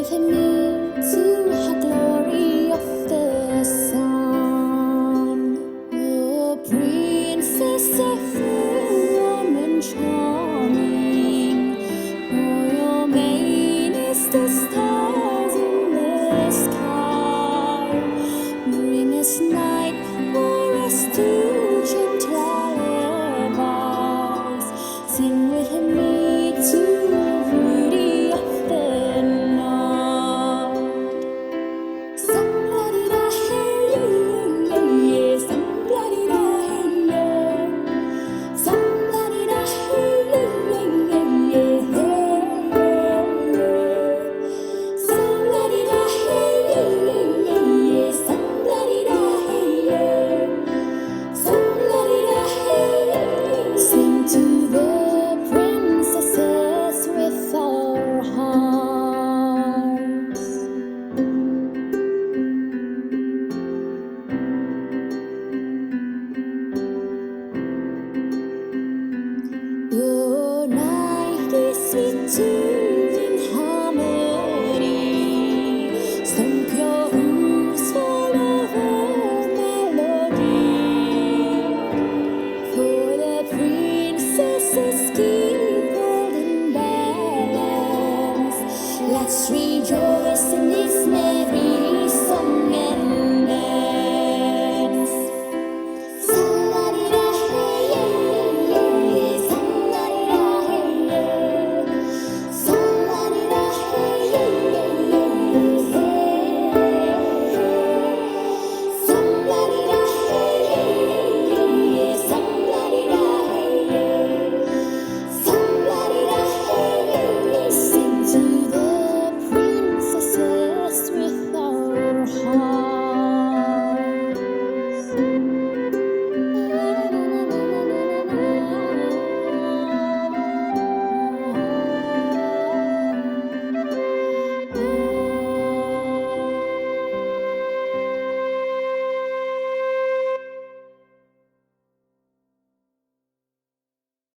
with me to the glory of the sun. A princess of warm and charming, royal mane is the stars in the sky. Bring us night for us to gentle lullabies. Sing with me to the beauty of the night. Somebody da hey yeah, somebody da hey yeah, somebody da hey yeah, somebody da hey yeah, somebody da hey yeah, somebody da hey. Sing to the princesses with our hearts. The night is sweet tuned in harmony. Stomp your hooves full of melody. For the princesses keep golden balance. Let's rejoice in this merry song and